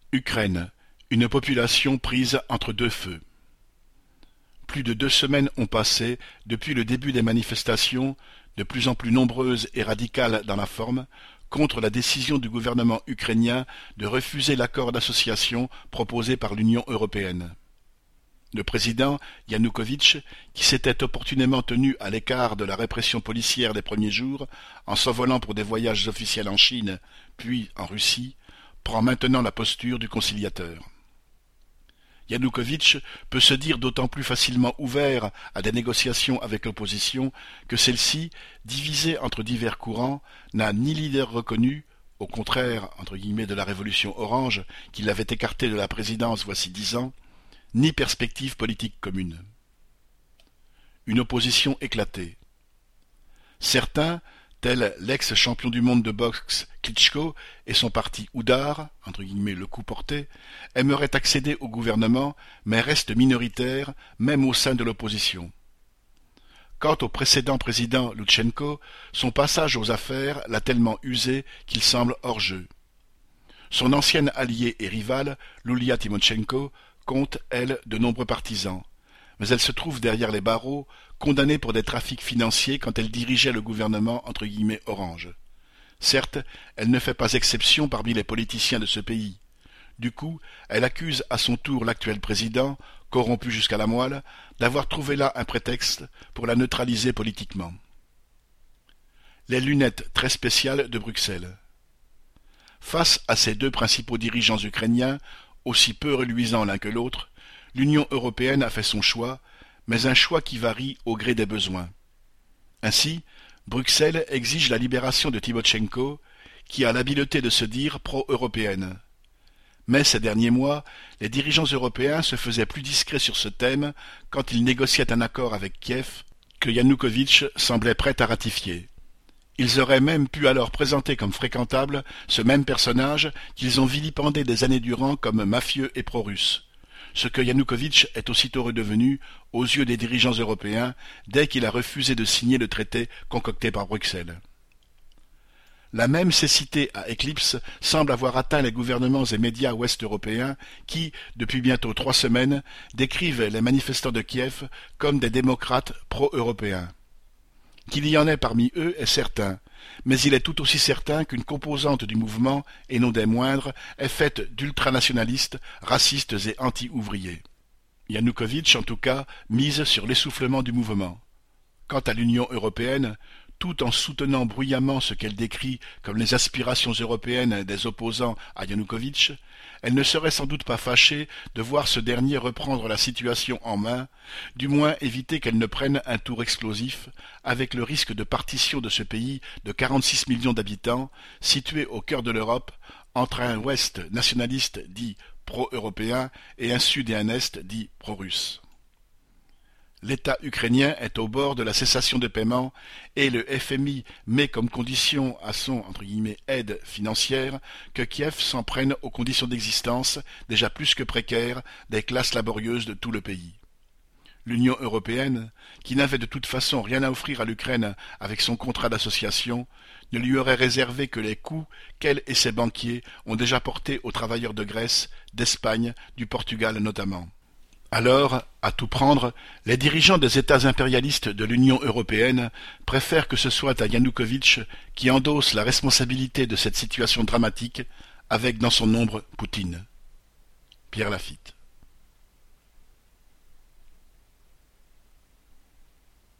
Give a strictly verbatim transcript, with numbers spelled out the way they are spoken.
Ukraine, une population prise entre deux feux. Plus de deux semaines ont passé depuis le début des manifestations, de plus en plus nombreuses et radicales dans la forme, contre la décision du gouvernement ukrainien de refuser l'accord d'association proposé par l'Union européenne. Le président Yanukovych, qui s'était opportunément tenu à l'écart de la répression policière des premiers jours, en s'envolant pour des voyages officiels en Chine, puis en Russie, prend maintenant la posture du conciliateur. Yanukovych peut se dire d'autant plus facilement ouvert à des négociations avec l'opposition que celle-ci, divisée entre divers courants, n'a ni leader reconnu, au contraire entre guillemets de la révolution orange qui l'avait écarté de la présidence voici dix ans, ni perspective politique commune. Une opposition éclatée. Certains, tels l'ex-champion du monde de boxe Klitschko et son parti Oudar, entre guillemets le coup porté, aimeraient accéder au gouvernement, mais restent minoritaires, même au sein de l'opposition. Quant au précédent président Loutchenko, son passage aux affaires l'a tellement usé qu'il semble hors jeu. Son ancienne alliée et rivale, Loulia Tymoshenko, compte, elle, de nombreux partisans, mais elle se trouve derrière les barreaux, condamnée pour des trafics financiers quand elle dirigeait le gouvernement entre guillemets orange. Certes, elle ne fait pas exception parmi les politiciens de ce pays. Du coup, elle accuse à son tour l'actuel président, corrompu jusqu'à la moelle, d'avoir trouvé là un prétexte pour la neutraliser politiquement. Les lunettes très spéciales de Bruxelles. Face à ces deux principaux dirigeants ukrainiens, aussi peu reluisants l'un que l'autre, l'Union européenne a fait son choix, mais un choix qui varie au gré des besoins. Ainsi, Bruxelles exige la libération de Tymoshenko, qui a l'habileté de se dire pro-européenne. Mais ces derniers mois, les dirigeants européens se faisaient plus discrets sur ce thème quand ils négociaient un accord avec Kiev que Yanukovych semblait prêt à ratifier. Ils auraient même pu alors présenter comme fréquentable ce même personnage qu'ils ont vilipendé des années durant comme mafieux et pro-russe, ce que Yanukovych est aussitôt redevenu aux yeux des dirigeants européens dès qu'il a refusé de signer le traité concocté par Bruxelles. La même cécité à éclipse semble avoir atteint les gouvernements et médias ouest-européens qui, depuis bientôt trois semaines, décrivent les manifestants de Kiev comme des démocrates pro-européens. Qu'il y en ait parmi eux est certain, mais il est tout aussi certain qu'une composante du mouvement, et non des moindres, est faite d'ultranationalistes, racistes et anti-ouvriers. Yanukovych, en tout cas, mise sur l'essoufflement du mouvement. Quant à l'Union européenne, tout en soutenant bruyamment ce qu'elle décrit comme les aspirations européennes des opposants à Yanukovych, elle ne serait sans doute pas fâchée de voir ce dernier reprendre la situation en main, du moins éviter qu'elle ne prenne un tour explosif, avec le risque de partition de ce pays de quarante-six millions d'habitants, situé au cœur de l'Europe, entre un ouest nationaliste dit pro-européen et un sud et un est dit pro-russe. L'État ukrainien est au bord de la cessation de paiement et le F M I met comme condition à son entre guillemets, aide financière que Kiev s'en prenne aux conditions d'existence déjà plus que précaires des classes laborieuses de tout le pays. L'Union européenne, qui n'avait de toute façon rien à offrir à l'Ukraine avec son contrat d'association, ne lui aurait réservé que les coûts qu'elle et ses banquiers ont déjà portés aux travailleurs de Grèce, d'Espagne, du Portugal notamment. Alors, à tout prendre, les dirigeants des États impérialistes de l'Union européenne préfèrent que ce soit à Yanukovych qui endosse la responsabilité de cette situation dramatique, avec dans son ombre Poutine. Pierre Lafitte.